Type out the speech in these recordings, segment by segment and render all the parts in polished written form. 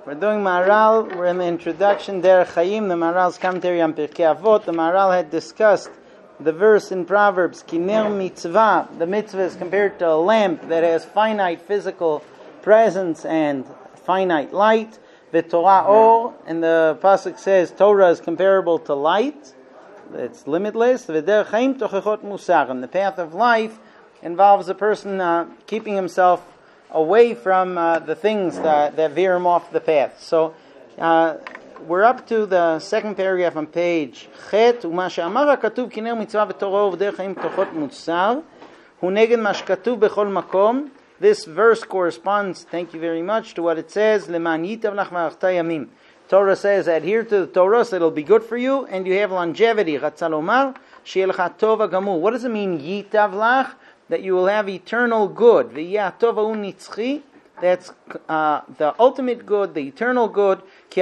We're doing Maharal. We're in the introduction, Derech Chaim, the Maharal's commentary on Pirkei Avot. The Maharal had discussed the verse in Proverbs, Kiner mitzvah. The mitzvah is compared to a lamp that has finite physical presence and finite light. V'Torah or, and the pasuk says Torah is comparable to light. It's limitless. V'derech Chaim tochechot musar. And the path of life involves a person keeping himself away from the things that veer him off the path. So we're up to the second paragraph on page Chet. ומה שאמר הכתוב כנר מצווה ותורה ובדרך חיים תוכחות מוסר הוא נגד מה שכתוב בכל מקום. This verse corresponds, thank you very much, to what it says למען ייטב לך וארכת ימים. Torah says adhere to the Torah so it'll be good for you and you have longevity. רצה לומר שיהיה לך טוב הגמור. What does it mean ייטב לך? That you will have eternal good. That's the ultimate good, the eternal good.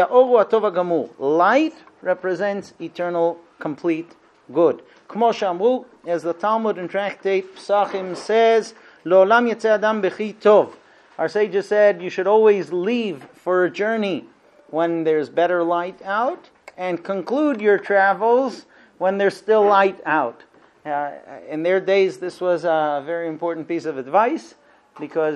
Light represents eternal, complete good. As the Talmud in Tractate Pesachim says, our sages said you should always leave for a journey when there's better light out, and conclude your travels when there's still light out. In their days, this was a very important piece of advice because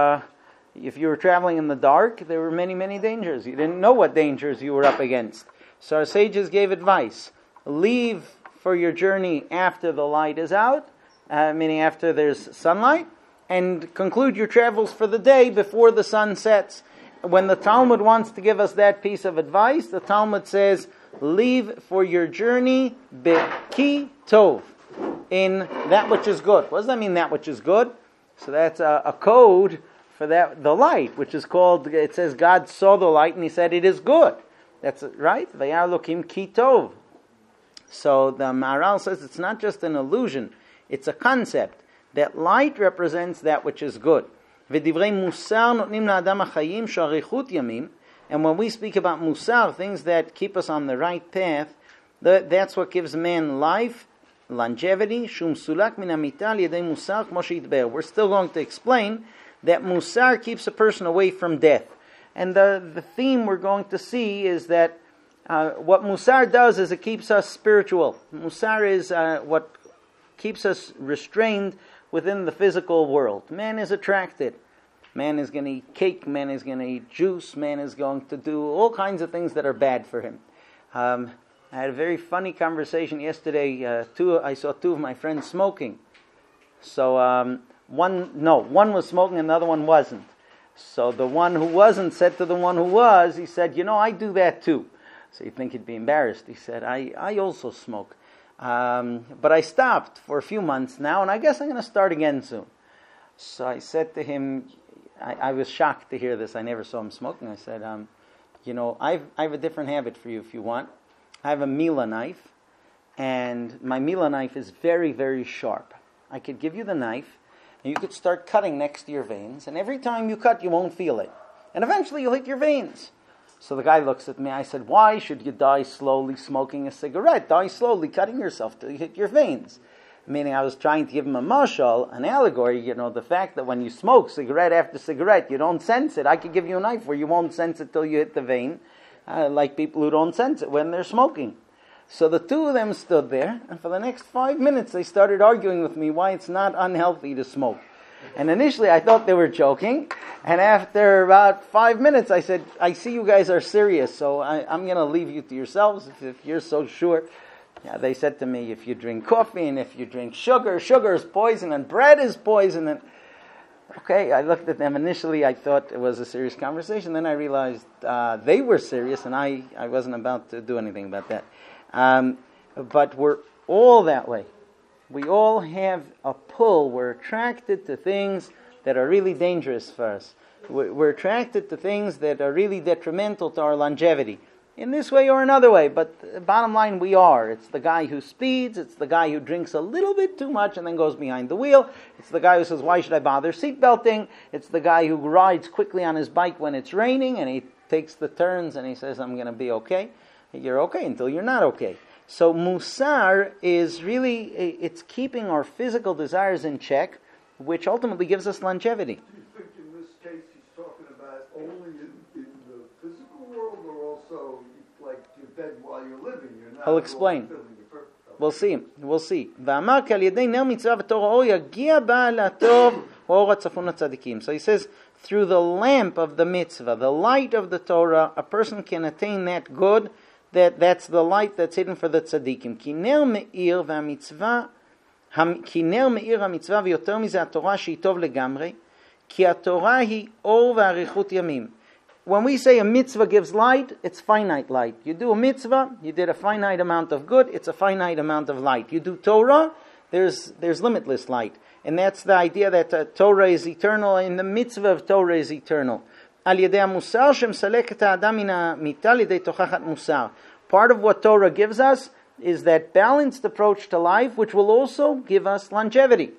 if you were traveling in the dark, there were many, many dangers. You didn't know what dangers you were up against. So our sages gave advice. Leave for your journey after the light is out, meaning after there's sunlight, and conclude your travels for the day before the sun sets. When the Talmud wants to give us that piece of advice, the Talmud says, leave for your journey beki tov, in that which is good. What does that mean, that which is good? So that's a code for that, the light, which is called, it says God saw the light and he said it is good. That's right? Vayar Elokim ki tov. So the Maharal says it's not just an illusion, it's a concept. That light represents that which is good. V'divrei musar notnim la'adam hachayim sh'arichut yamim. And when we speak about musar, things that keep us on the right path, that's what gives man life, longevity. Shum sulak min hamita al-yedei musar kmo she'yitber. We're still going to explain that musar keeps a person away from death. And the theme we're going to see is that what musar does is it keeps us spiritual. Musar is what keeps us restrained within the physical world. Man is attracted. Man is going to eat cake. Man is going to eat juice. Man is going to do all kinds of things that are bad for him. I had a very funny conversation yesterday. I saw two of my friends smoking. So one was smoking and the other one wasn't. So the one who wasn't said to the one who was, he said, I do that too. So you'd think he'd be embarrassed. He said, I also smoke. But I stopped for a few months now, and I guess I'm going to start again soon. So I said to him, I was shocked to hear this. I never saw him smoking. I said, I have a different habit for you if you want. I have a Mila knife, and my Mila knife is very, very sharp. I could give you the knife, and you could start cutting next to your veins, and every time you cut, you won't feel it. And eventually you'll hit your veins. So the guy looks at me. I said, why should you die slowly smoking a cigarette? Die slowly cutting yourself till you hit your veins. Meaning I was trying to give him a mashal, an allegory, the fact that when you smoke cigarette after cigarette, you don't sense it. I could give you a knife where you won't sense it till you hit the vein, like people who don't sense it when they're smoking. So the two of them stood there, and for the next 5 minutes they started arguing with me why it's not unhealthy to smoke. And initially I thought they were joking, and after about 5 minutes I said, I see you guys are serious, so I'm going to leave you to yourselves if you're so sure. Yeah, they said to me, if you drink coffee and if you drink sugar is poison and bread is poison. And okay, I looked at them. Initially I thought it was a serious conversation. Then I realized they were serious and I wasn't about to do anything about that. But we're all that way. We all have a pull. We're attracted to things that are really dangerous for us. We're attracted to things that are really detrimental to our longevity. In this way or another way, but bottom line, we are. It's the guy who speeds, it's the guy who drinks a little bit too much and then goes behind the wheel, it's the guy who says, why should I bother seatbelting, it's the guy who rides quickly on his bike when it's raining and he takes the turns and he says, I'm going to be okay. You're okay until you're not okay. So musar is really, it's keeping our physical desires in check, which ultimately gives us longevity. Do you think in this case he's talking about only in the physical then while you're living, you're not. He'll explain. fulfilling your purpose. We'll see. We'll see. ואמר כי על ידי נר מצווה ותור האור יגיע בעל הטוב ואור הצפון לצדיקים. So he says, through the lamp of the mitzvah, the light of the Torah, a person can attain that good, that's the light that's hidden for the tzaddikim. כי נר מאיר והמצווה, כי נר מאיר המצווה ויותר מזה התורה שהיא טוב לגמרי, כי התורה היא אור ואריכות ימים. When we say a mitzvah gives light, it's finite light. You do a mitzvah, you did a finite amount of good, it's a finite amount of light. You do Torah, there's limitless light. And that's the idea that Torah is eternal, and the mitzvah of Torah is eternal. על ידי המוסר שמסלק את האדם מן המיטה לידי תוכחת מוסר. Part of what Torah gives us is that balanced approach to life, which will also give us longevity.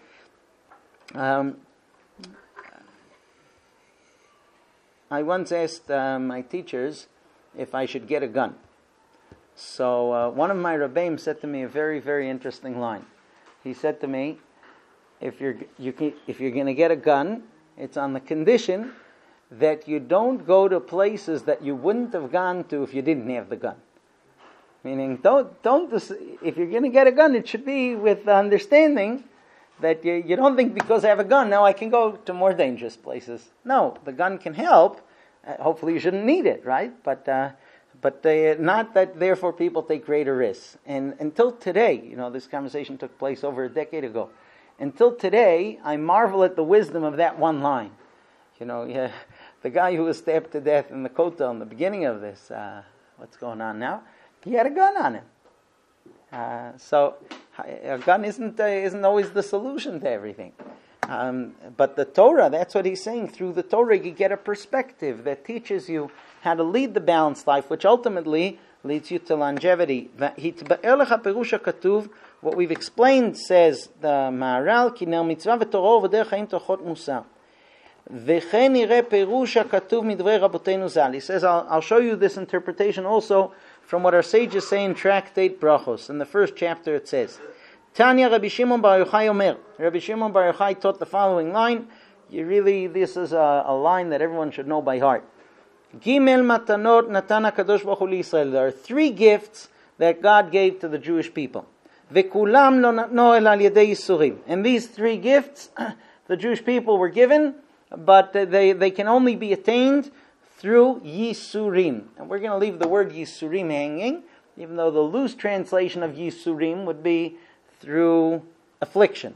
I once asked my teachers if I should get a gun. So one of my Rebbeim said to me a very, very interesting line. He said to me, if you're going to get a gun, it's on the condition that you don't go to places that you wouldn't have gone to if you didn't have the gun. Meaning, if you're going to get a gun, it should be with the understanding that you don't think because I have a gun, now I can go to more dangerous places. No, the gun can help. Hopefully you shouldn't need it, right? But not that therefore people take greater risks. And until today, this conversation took place over a decade ago. Until today, I marvel at the wisdom of that one line. The guy who was stabbed to death in the Kotel in the beginning of this, what's going on now? He had a gun on him. So a gun isn't always the solution to everything. But the Torah, that's what he's saying. Through the Torah, you get a perspective that teaches you how to lead the balanced life, which ultimately leads you to longevity. What we've explained says the Maharal, כי נר מצווה ותורה ובדרך חיים תורכות מוסר. וכן נראה פירוש הכתוב מדברי רבותינו ז"ל. He says, I'll show you this interpretation also from what our sages say in Tractate Brachos. In the first chapter it says, Tanya Rabbi Shimon Bar Yochai Omer. Rabbi Shimon Bar Yochai taught the following line. This is a line that everyone should know by heart. Gimel matanot natan HaKadosh Baruch Hu liYisrael. There are 3 gifts that God gave to the Jewish people. V'kulam lo natno el al yedei yisurim. And these 3 gifts, the Jewish people were given, but they can only be attained through yisurim. And we're going to leave the word yisurim hanging, even though the loose translation of yisurim would be through affliction,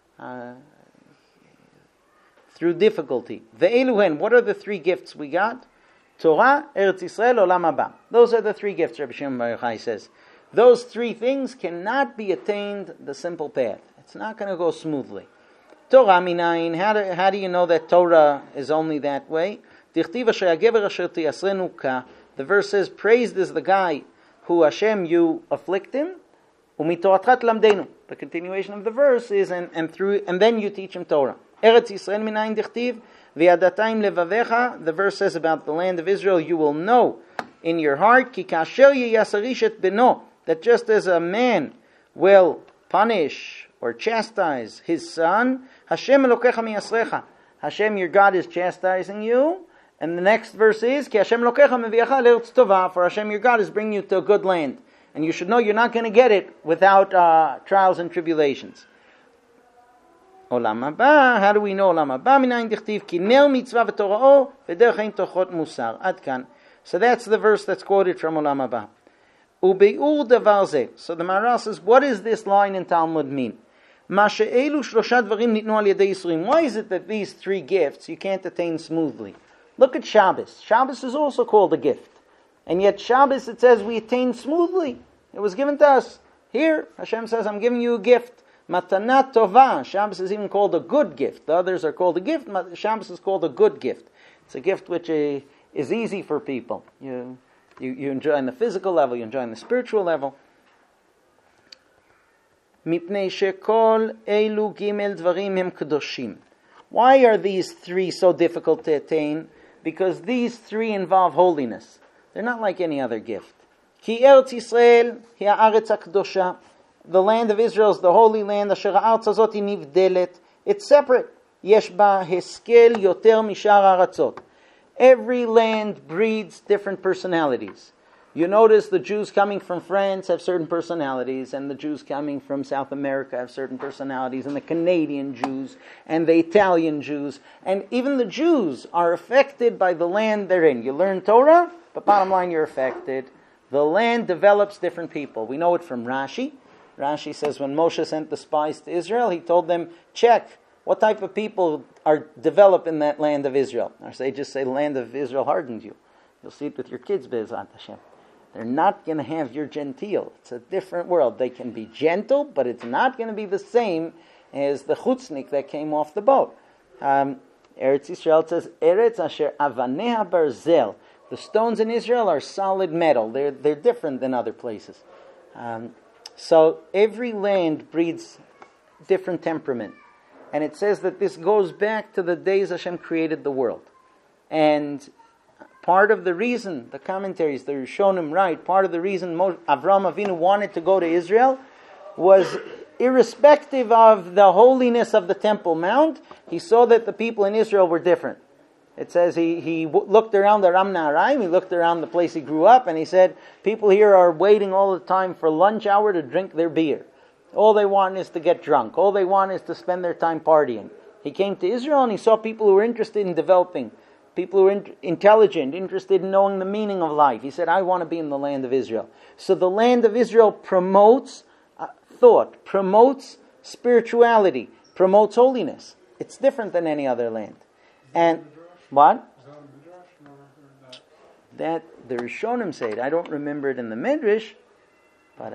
through difficulty. Ve'eluhen, what are the 3 gifts we got? Torah, Eretz Yisrael, Olam Haba. Those are the 3 gifts, Rabbi Shimon Bar Yochai says. Those 3 things cannot be attained the simple path. It's not going to go smoothly. Torah minayin, how do you know that Torah is only that way? Dichtiv asher hagever asher tiyasrenu ka. The verse says, praised is the guy who Hashem, you afflict him. Umitoratcha tlamdenu. The continuation of the verse is, and then you teach him Torah. Eretz Yisrael minayin dichtiv v'yadataim levavecha. The verse says about the land of Israel, you will know in your heart, ki kasher yeyasarishet beno, that just as a man will punish or chastise his son, Hashem elokecha miyasrecha. Hashem, your God, is chastising you. And the next verse is, Ki Hashem elokecha meviacha le'eretz tova, for Hashem, your God, is bringing you to a good land. And you should know you're not going to get it without trials and tribulations. Olam haba, how do we know Olam haba? Minayin dichtiv, ki ner mitzvah v'tora'o v'derech haim tochot musar. Ad kan. So that's the verse that's quoted from Olam haba. Ube'ur davar zeh. So the Maharal says, what does this line in Talmud mean? Why is it that these 3 gifts you can't attain smoothly? Look at Shabbos. Shabbos is also called a gift. And yet Shabbos, it says we attain smoothly. It was given to us. Here, Hashem says, I'm giving you a gift. Matanat tova. Shabbos is even called a good gift. The others are called a gift. Shabbos is called a good gift. It's a gift which is easy for people. You enjoy on the physical level, you enjoy on the spiritual level. Mipnei shekol elu gimel dvarim hem kedoshim. Why are these 3 so difficult to attain? Because these 3 involve holiness. They're not like any other gift. Ki Eretz Yisrael hi haaretz hakdosha. The land of Israel is the holy land. Asher haaretz hazot hi nivdelet. It's separate. Yesh ba heskel yoter mishar haratzot. Every land breeds different personalities. You notice the Jews coming from France have certain personalities, and the Jews coming from South America have certain personalities, and the Canadian Jews, and the Italian Jews, and even the Jews are affected by the land they're in. You learn Torah, but bottom line, you're affected. The land develops different people. We know it from Rashi. Rashi says when Moshe sent the spies to Israel, he told them, check what type of people are developed in that land of Israel. Or say, just say, the land of Israel hardened you. You'll see it with your kids, Be'ezrat Hashem. They're not going to have your genteel. It's a different world. They can be gentle, but it's not going to be the same as the chutznik that came off the boat. Eretz Yisrael says, Eretz asher avaneha barzel. The stones in Israel are solid metal. They're different than other places. So every land breeds different temperament. And it says that this goes back to the days Hashem created the world. And part of the reason, the commentaries, the Rishonim write, part of the reason Avraham Avinu wanted to go to Israel was irrespective of the holiness of the Temple Mount, he saw that the people in Israel were different. It says he looked around the Ram Naharaim, he looked around the place he grew up, and he said, people here are waiting all the time for lunch hour to drink their beer. All they want is to get drunk. All they want is to spend their time partying. He came to Israel and he saw people who were interested in developing, people who were intelligent, interested in knowing the meaning of life. He said, I want to be in the land of Israel. So the land of Israel promotes thought, promotes spirituality, promotes holiness. It's different than any other land. And what? That the Rishonim say it. I don't remember it in the Midrash, but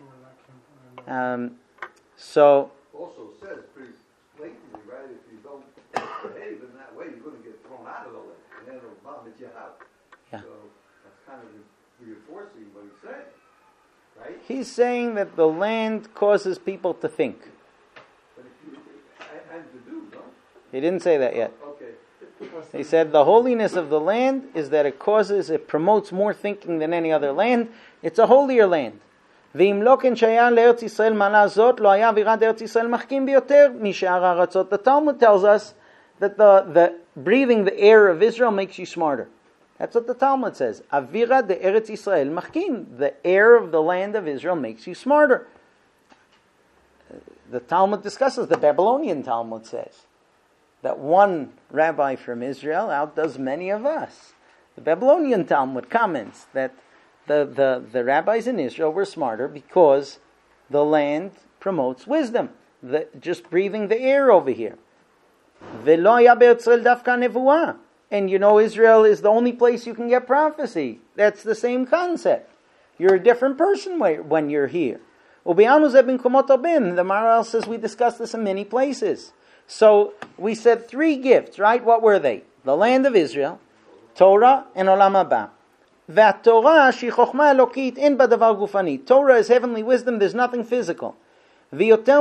so. Also says pretty blatantly, right? If you don't behave in that way, you're going to get thrown out of the land, and then it'll vomit you out. Yeah. So that's kind of reinforcing what he's saying, right? He's saying that the land causes people to think. But if you and to do, no? He didn't say that yet. Okay. He said the holiness of the land is that it promotes more thinking than any other land. It's a holier land. ואם לא כן שהיה לארץ ישראל מעלה זאת, לא היה אווירת ארץ ישראל מחכים ביותר משאר הארצות. The Talmud tells us that the breathing the air of Israel makes you smarter. That's what the Talmud says. Avira de Eretz Yisrael machkim. The air of the land of Israel makes you smarter. The Talmud discusses, the Babylonian Talmud says, that one rabbi from Israel outdoes many of us. The Babylonian Talmud comments that the rabbis in Israel were smarter because the land promotes wisdom. Just breathing the air over here. And you know Israel is the only place you can get prophecy. That's the same concept. You're a different person when you're here. The Maharal says we discussed this in many places. So we said 3 gifts, right? What were they? The land of Israel, Torah, and Olam Haba. Torah is heavenly wisdom, there's nothing physical. He says,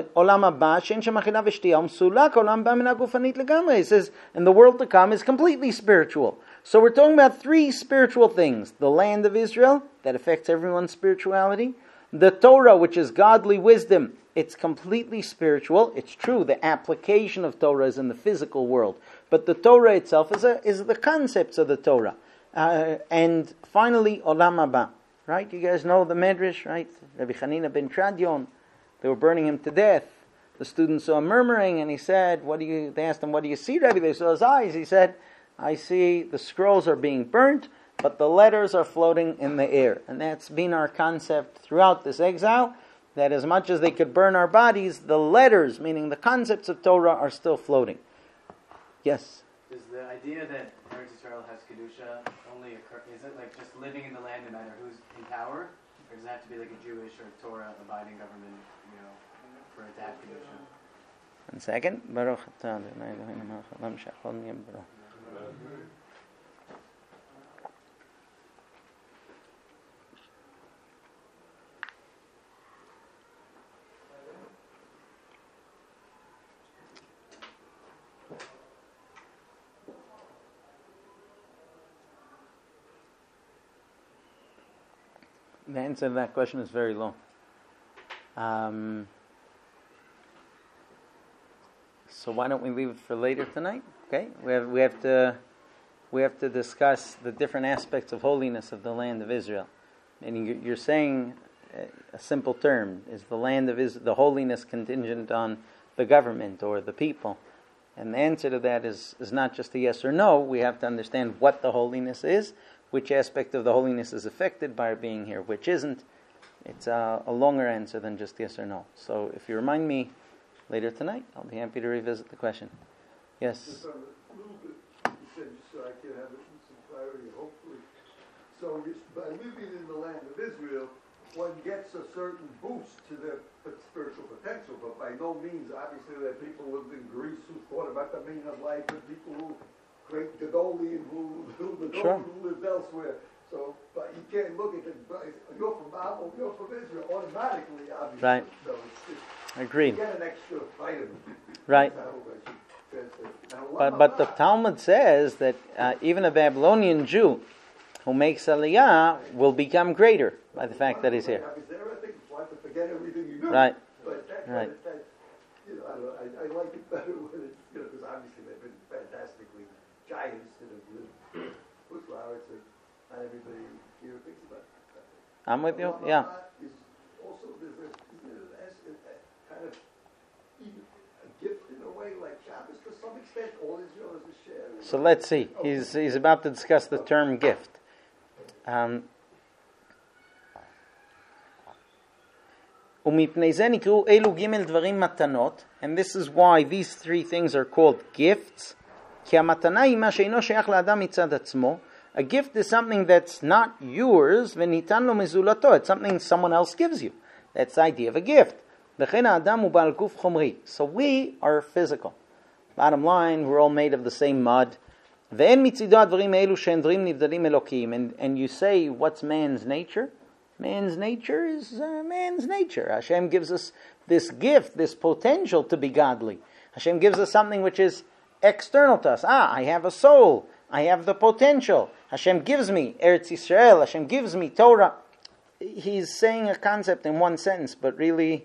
and the world to come is completely spiritual. So we're talking about 3 spiritual things. The land of Israel, that affects everyone's spirituality. The Torah, which is godly wisdom, it's completely spiritual. It's true, the application of Torah is in the physical world. But the Torah itself is the concepts of the Torah. And finally, Olam Haba. Right? You guys know the Medrash, right? Rabbi Chanina ben Tradion. They were burning him to death. The students saw him murmuring, and he said, they asked him, what do you see, Rabbi? They saw his eyes. He said, I see the scrolls are being burnt, but the letters are floating in the air. And that's been our concept throughout this exile, that as much as they could burn our bodies, the letters, meaning the concepts of Torah, are still floating. Yes? Does the idea that Eretz Yisrael has Kedusha only occur, is it like just living in the land no matter who's in power? Or does it have to be like a Jewish or Torah-abiding government, for it to have Kedusha? 1 second. Baruch atah Adonai Eloheinu melech haolam she'achol niyeh b'ro. The answer to that question is very low. So why don't we leave it for later tonight? Okay, we have to we have to discuss the different aspects of holiness of the land of Israel. Meaning, you're saying a simple term: is the land of Israel, the holiness contingent on the government or the people? And the answer to that is not just a yes or no. We have to understand what the holiness is, which aspect of the holiness is affected by our being here, which isn't. It's a longer answer than just yes or no. So if you remind me later tonight, I'll be happy to revisit the question. Yes? Just on a little bit, you said, so I can have some clarity, hopefully. So by living in the land of Israel, one gets a certain boost to their spiritual potential, but by no means, obviously, there are people who lived in Greece who thought about the meaning of life, and people who great Gadolian who lived elsewhere. So, but you can't look at it. You're from Babel, you're from Israel, automatically, obviously. Right. So it's just, agreed. You get an extra vitamin. Right. But the Talmud says that even a Babylonian Jew who makes Aliyah will become greater by the fact that he's here. Right. But right. I like it better when it's, because obviously they've been fantastically giants that have lived with flowers, and not everybody here thinks about that. I'm with you, yeah. Also, there's a kind of even a gift in a way, like Shabbos to some extent. All Israel is a share. So let's see. He's about to discuss the term gift. And this is why these three things are called gifts. A gift is something that's not yours. It's something someone else gives you. That's the idea of a gift. So we are physical. Bottom line, we're all made of the same mud. And you say, what's man's nature? Man's nature is man's nature. Hashem gives us this gift, this potential to be godly. Hashem gives us something which is external to us. I have a soul. I have the potential. Hashem gives me Eretz Yisrael. Hashem gives me Torah. He's saying a concept in one sentence, but really,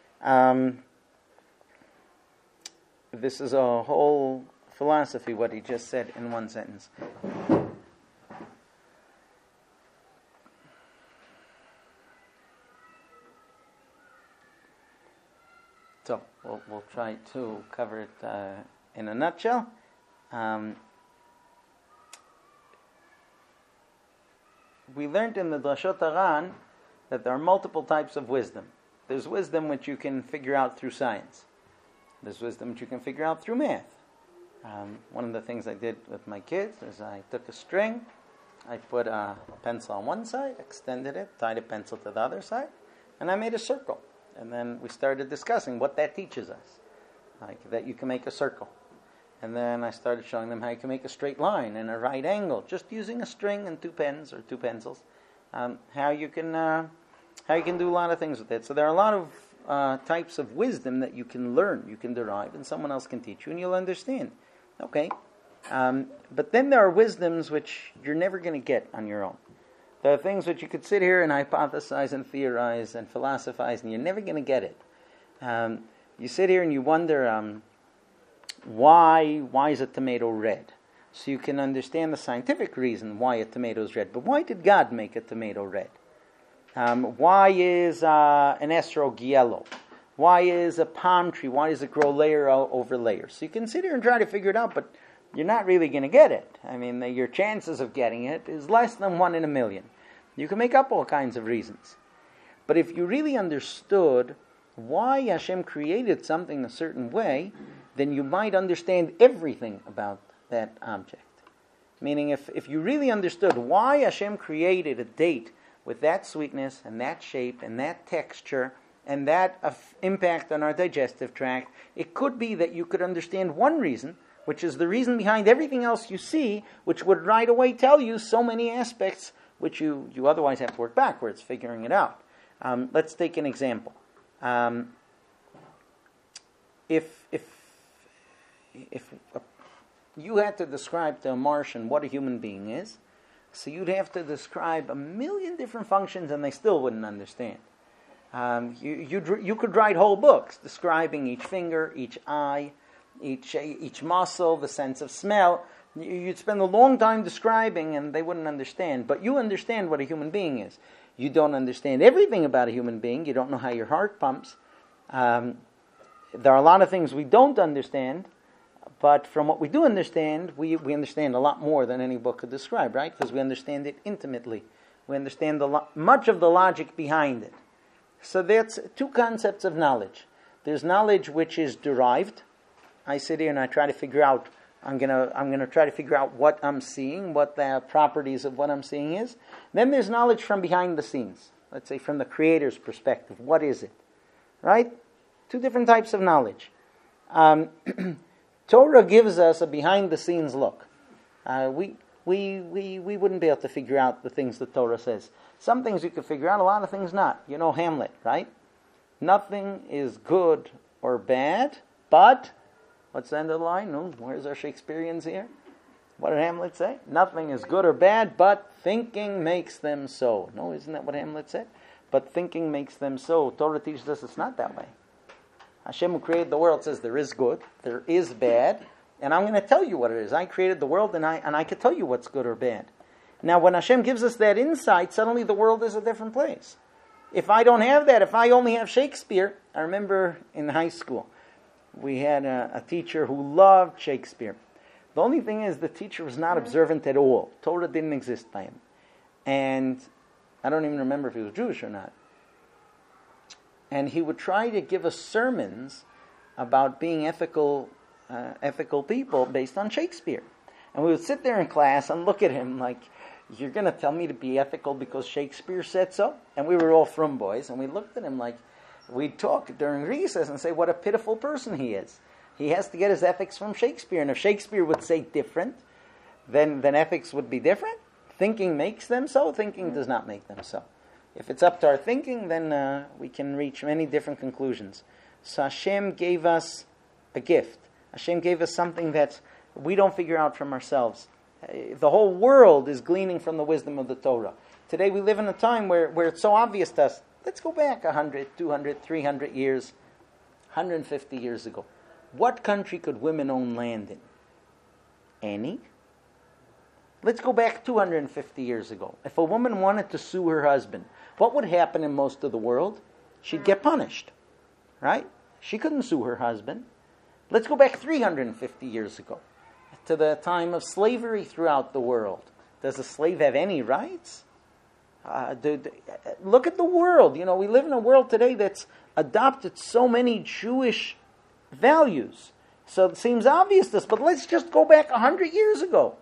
this is a whole philosophy, what he just said in one sentence. So, we'll try to cover it in a nutshell. We learned in the Drashot Haran that there are multiple types of wisdom. There's wisdom which you can figure out through science. There's wisdom which you can figure out through math. One of the things I did with my kids is I took a string, I put a pencil on one side, extended it, tied a pencil to the other side, and I made a circle. And then we started discussing what that teaches us, like that you can make a circle. And then I started showing them how you can make a straight line and a right angle, just using a string and two pens or two pencils. How you can do a lot of things with it. So there are a lot of types of wisdom that you can learn, you can derive, and someone else can teach you, and you'll understand. Okay, but then there are wisdoms which you're never going to get on your own. There are things which you could sit here and hypothesize and theorize and philosophize, and you're never going to get it. You sit here and you wonder, why is a tomato red? So you can understand the scientific reason why a tomato is red. But why did God make a tomato red? Why is an estrog yellow? Why is a palm tree? Why does it grow layer over layer? So you can sit here and try to figure it out, but you're not really going to get it. I mean, your chances of getting it is less than 1 in a million. You can make up all kinds of reasons. But if you really understood why Hashem created something a certain way, then you might understand everything about that object. Meaning, if you really understood why Hashem created a date with that sweetness and that shape and that texture and that impact on our digestive tract, it could be that you could understand one reason, which is the reason behind everything else you see, which would right away tell you so many aspects which you otherwise have to work backwards, figuring it out. Let's take an example. If you had to describe to a Martian what a human being is, so you'd have to describe 1 million different functions and they still wouldn't understand. You could write whole books describing each finger, each eye, each muscle, the sense of smell, You'd spend a long time describing and they wouldn't understand. But you understand what a human being is. You don't understand everything about a human being. You don't know how your heart pumps. There are a lot of things we don't understand. But from what we do understand, we understand a lot more than any book could describe, right? Because we understand it intimately. We understand much of the logic behind it. So that's two concepts of knowledge. There's knowledge which is derived. I sit here and I try to figure out, I'm gonna try to figure out what I'm seeing, what the properties of what I'm seeing is. Then there's knowledge from behind the scenes. Let's say from the Creator's perspective. What is it? Right? Two different types of knowledge. Torah gives us a behind-the-scenes look. We wouldn't be able to figure out the things the Torah says. Some things you could figure out, a lot of things not. You know Hamlet, right? Nothing is good or bad, but... What's the end of the line? No, where's our Shakespeareans here? What did Hamlet say? Nothing is good or bad, but thinking makes them so. No, isn't that what Hamlet said? But thinking makes them so. Torah teaches us it's not that way. Hashem who created the world says there is good, there is bad, and I'm going to tell you what it is. I created the world and I can tell you what's good or bad. Now when Hashem gives us that insight, suddenly the world is a different place. If I don't have that, if I only have Shakespeare, I remember in high school, we had a teacher who loved Shakespeare. The only thing is the teacher was not observant at all. Torah didn't exist by him. And I don't even remember if he was Jewish or not. And he would try to give us sermons about being ethical people based on Shakespeare. And we would sit there in class and look at him like, you're going to tell me to be ethical because Shakespeare said so? And we were all frum boys, and we looked at him like, we'd talk during recess and say what a pitiful person he is. He has to get his ethics from Shakespeare. And if Shakespeare would say different, then ethics would be different. Thinking makes them so. Thinking does not make them so. If it's up to our thinking, then we can reach many different conclusions. So Hashem gave us a gift. Hashem gave us something that we don't figure out from ourselves. The whole world is gleaning from the wisdom of the Torah. Today we live in a time where it's so obvious to us. Let's go back 100, 200, 300 years, 150 years ago. What country could women own land in? Any? Let's go back 250 years ago. If a woman wanted to sue her husband, what would happen in most of the world? She'd get punished, right? She couldn't sue her husband. Let's go back 350 years ago, to the time of slavery throughout the world. Does a slave have any rights? Look at the world. You know, we live in a world today that's adopted so many Jewish values. So it seems obvious to us, but let's just go back 100 years ago.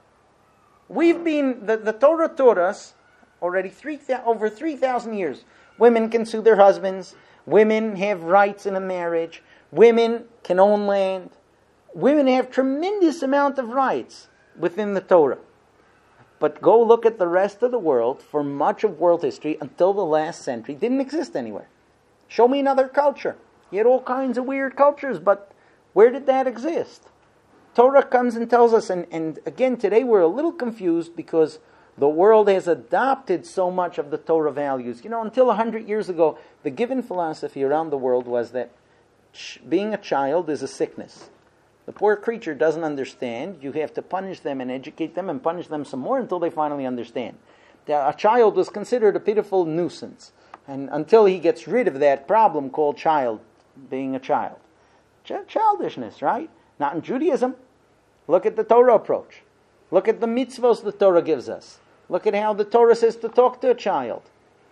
The Torah taught us already over 3,000 years. Women can sue their husbands. Women have rights in a marriage. Women can own land. Women have tremendous amount of rights within the Torah. But go look at the rest of the world. For much of world history, until the last century, didn't exist anywhere. Show me another culture. You had all kinds of weird cultures, but where did that exist? Torah comes and tells us, and again, today we're a little confused because the world has adopted so much of the Torah values. You know, until 100 years ago, the given philosophy around the world was that being a child is a sickness. The poor creature doesn't understand. You have to punish them and educate them and punish them some more until they finally understand. A child was considered a pitiful nuisance. And until he gets rid of that problem called being a child. Childishness, right? Not in Judaism. Look at the Torah approach. Look at the mitzvos the Torah gives us. Look at how the Torah says to talk to a child.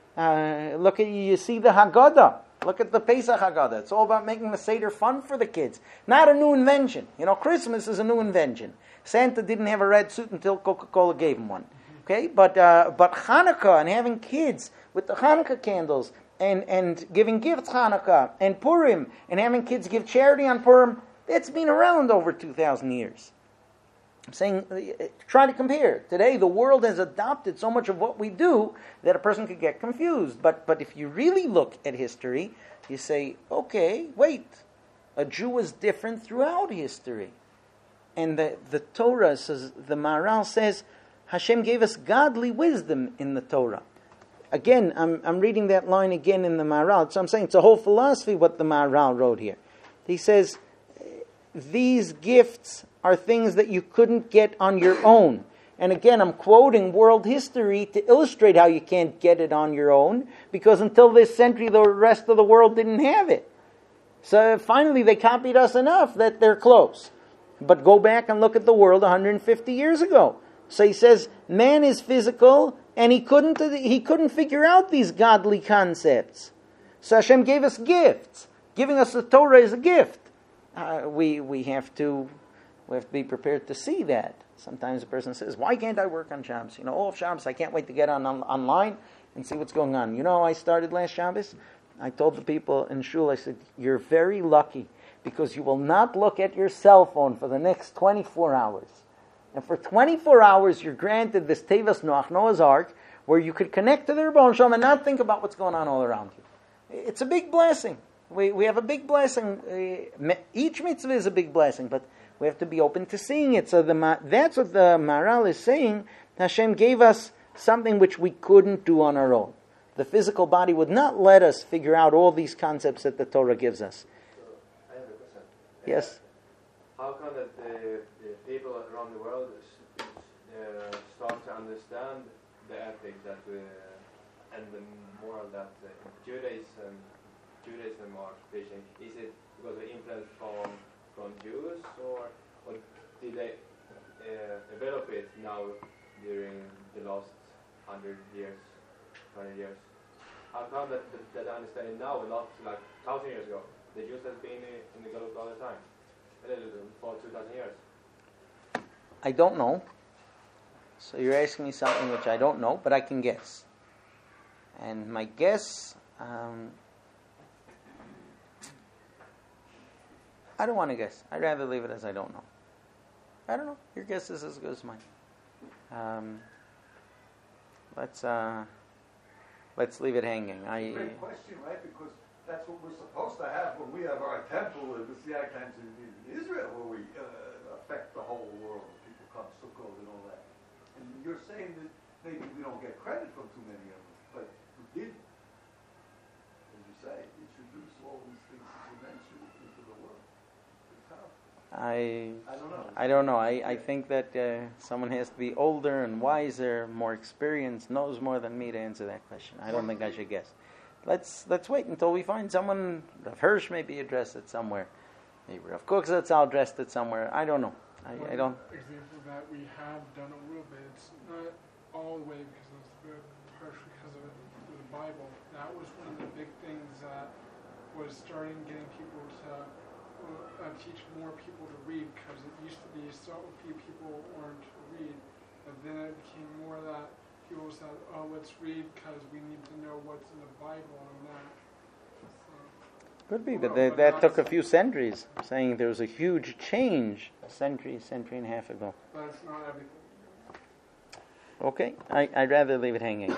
You see the Haggadah. Look at the Pesach Haggadah. It's all about making the Seder fun for the kids. Not a new invention. You know, Christmas is a new invention. Santa didn't have a red suit until Coca-Cola gave him one. Okay? But Hanukkah and having kids with the Hanukkah candles and giving gifts Hanukkah and Purim and having kids give charity on Purim, it's been around over 2,000 years. I'm saying, try to compare. Today, the world has adopted so much of what we do that a person could get confused. But if you really look at history, you say, okay, wait. A Jew was different throughout history. And the Torah says, the Maharal says, Hashem gave us godly wisdom in the Torah. Again, I'm reading that line again in the Maharal. So I'm saying it's a whole philosophy what the Maharal wrote here. He says, these gifts are things that you couldn't get on your own. And again, I'm quoting world history to illustrate how you can't get it on your own, because until this century, the rest of the world didn't have it. So finally, they copied us enough that they're close. But go back and look at the world 150 years ago. So he says, man is physical, and he couldn't figure out these godly concepts. So Hashem gave us gifts. Giving us the Torah is a gift. We have to be prepared to see that. Sometimes a person says, why can't I work on Shabbos? All of Shabbos, I can't wait to get online and see what's going on. You know how I started last Shabbos? I told the people in Shul, I said, you're very lucky because you will not look at your cell phone for the next 24 hours. And for 24 hours, you're granted this Tevas Noach, Noah's Ark, where you could connect to the Rebbeinu Shalom and not think about what's going on all around you. It's a big blessing. We have a big blessing. Each mitzvah is a big blessing, but we have to be open to seeing it. So that's what the Maharal is saying. Hashem gave us something which we couldn't do on our own. The physical body would not let us figure out all these concepts that the Torah gives us. So, I have a question. Yes? How come that the people around the world start to understand the ethics that and the moral that Judaism are teaching? Is it because of influence from Jews, or did they develop it now during the last 100 years, 20 years? How come that they understand it now and not like 1,000 years ago? The Jews have been in the Galut all the time, for 2,000 years. I don't know. So you're asking me something which I don't know, but I can guess. And my guess, I don't want to guess. I'd rather leave it as I don't know. I don't know. Your guess is as good as mine. Let's leave it hanging. It's a great question, right? Because that's what we're supposed to have when we have our temple in the Siak times in Israel, where we affect the whole world. People come Sukkot and all that. And you're saying that maybe we don't get credit from too many of them, but we did, as you say, introduce all these things that you mentioned into the world. It's how? I don't know. I think that someone has to be older and wiser, more experienced, knows more than me to answer that question. I don't think I should guess. Let's wait until we find someone. Rav Hirsch may be addressed it somewhere. Maybe Rav Kukzatz addressed it somewhere. I don't know. I don't. Example that we have done a little bit. It's not all the way because of partially because of the Bible. That was one of the big things that was starting getting people to teach more people to read, because it used to be so few people learned to read, but then it became more that people said, "Oh, let's read because we need to know what's in the Bible and that." Could be, but that took a few centuries. I'm saying there was a huge change a century and a half ago. But it's not everything. Okay, I'd rather leave it hanging.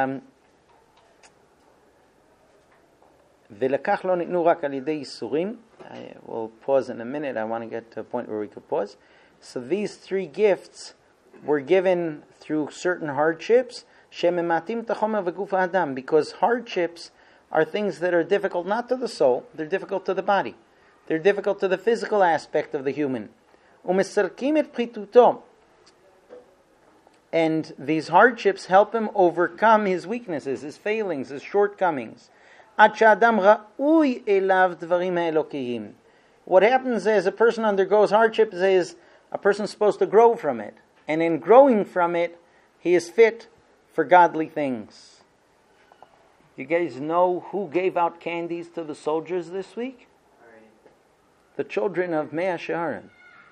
ולקח לא ניתנו רק על ידי ייסורים. We'll pause in a minute. I want to get to a point where we could pause. So these three gifts were given through certain hardships, שממעטים את החומר וגוף האדם, because hardships are things that are difficult not to the soul, they're difficult to the body. They're difficult to the physical aspect of the human. ומסרקים את פחיתותו. And these hardships help him overcome his weaknesses, his failings, his shortcomings. עד שהאדם ראוי אליו דברים האלוקיים. What happens as a person undergoes hardships is a person is supposed to grow from it. And in growing from it, he is fit for godly things. You guys know who gave out candies to the soldiers this week? The children of Mea Shearim.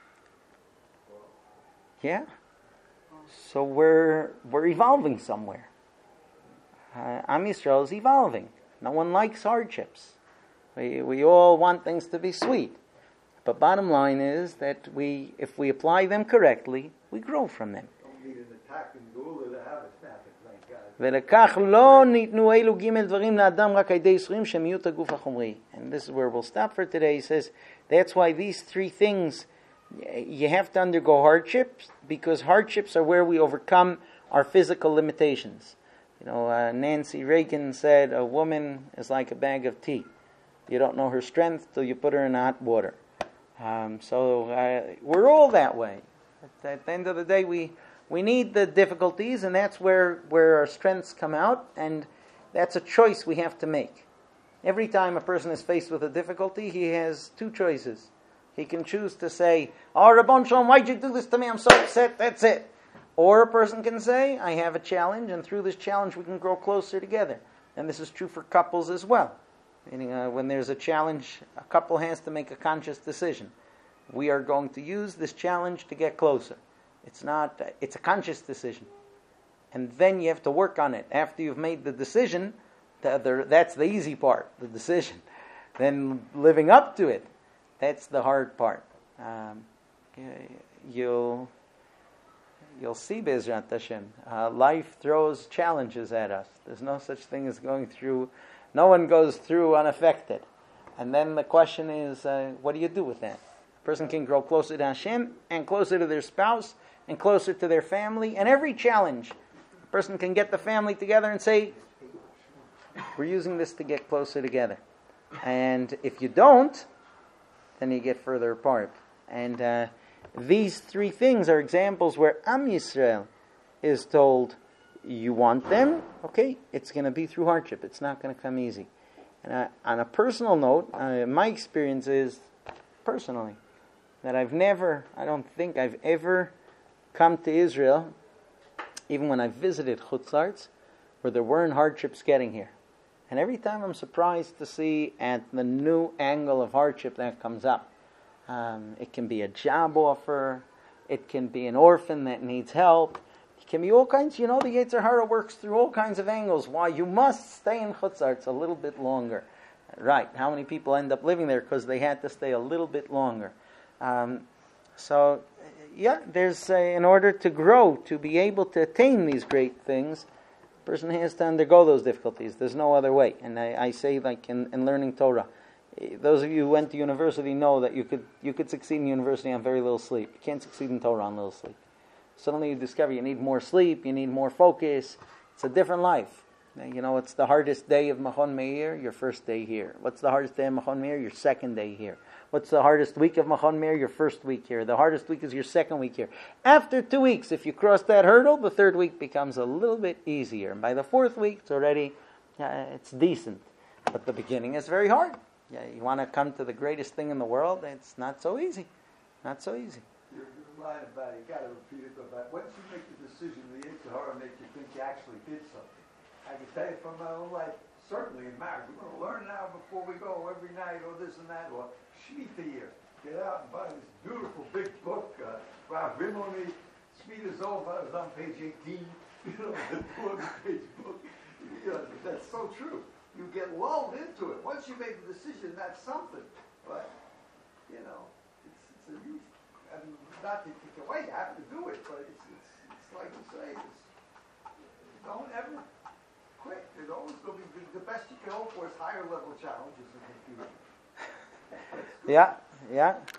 Yeah? So we're evolving somewhere. Am Yisrael is evolving. No one likes hardships. We all want things to be sweet. But bottom line is that if we apply them correctly, we grow from them. Don't need an attack in Gula to have it happen, thank God. ולכך לא ניתנו אלו ג' דברים לאדם רק על ידי ייסורים שמיעוט הגוף החומרי. And this is where we'll stop for today. He says, that's why these three things, you have to undergo hardships, because hardships are where we overcome our physical limitations. Nancy Reagan said, a woman is like a bag of tea. You don't know her strength till you put her in hot water. So we're all that way. At the end of the day, we need the difficulties, and that's where our strengths come out, and that's a choice we have to make. Every time a person is faced with a difficulty, he has two choices. He can choose to say, "Oh, Rabban Shalom, why'd you do this to me? I'm so upset, that's it." Or a person can say, "I have a challenge, and through this challenge we can grow closer together." And this is true for couples as well. Meaning, when there's a challenge, a couple has to make a conscious decision. We are going to use this challenge to get closer. It's a conscious decision. And then you have to work on it. After you've made the decision, that's the easy part, the decision. Then living up to it, that's the hard part. You'll see, Bezrat Hashem, life throws challenges at us. There's no such thing as going through. No one goes through unaffected. And then the question is, what do you do with that? A person can grow closer to Hashem and closer to their spouse and closer to their family. And every challenge, a person can get the family together and say, we're using this to get closer together. And if you don't, then you get further apart. And these three things are examples where Am Yisrael is told, you want them? Okay, it's going to be through hardship. It's not going to come easy. And on a personal note, my experience is, personally, that I don't think I've ever come to Israel, even when I visited Chutz La'aretz, where there weren't hardships getting here. And every time I'm surprised to see at the new angle of hardship that comes up. It can be a job offer. It can be an orphan that needs help. It can be all kinds. The Yetzer Hara works through all kinds of angles. Why you must stay in Chutz La'aretz a little bit longer. Right. How many people end up living there because they had to stay a little bit longer? There's in order to grow, to be able to attain these great things, a person has to undergo those difficulties. There's no other way. And I say, like in learning Torah, those of you who went to university know that you could succeed in university on very little sleep. You can't succeed in Torah on little sleep. Suddenly you discover you need more sleep, you need more focus. It's a different life. It's the hardest day of Machon Meir, your first day here. What's the hardest day of Machon Meir? Your second day here. What's the hardest week of Machon Meir? Your first week here. The hardest week is your second week here. After 2 weeks, if you cross that hurdle, the third week becomes a little bit easier. And by the fourth week, it's already, it's decent. But the beginning is very hard. You want to come to the greatest thing in the world, it's not so easy. Not so easy. You're lying about it. You got to repeat it. But once you make the decision, the Yetzer Hara makes you think you actually did something. I can tell you from my own life, certainly in marriage, we're going to learn now before we go every night, or this and that, or Shemitah year. Get out and buy this beautiful big book, Rav Rimoni, Shemitah Zova, is on page 18. The 200-page book. That's so true. You get lulled into it. Once you make the decision, that's something. But, it's a use. I mean, not to take away, you have to do it, but it's like you say, don't ever quit. There's always going to be the best you can hope for is higher level challenges in the future.